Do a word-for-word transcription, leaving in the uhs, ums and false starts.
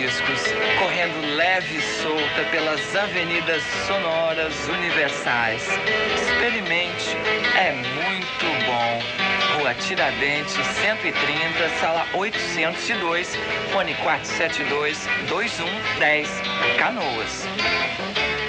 discos, correndo leve e solta pelas avenidas sonoras universais. Experimente, é muito bom. Rua Tiradentes, cento e trinta, sala oitocentos e dois, fone quatro sete dois, dois um um zero, Canoas.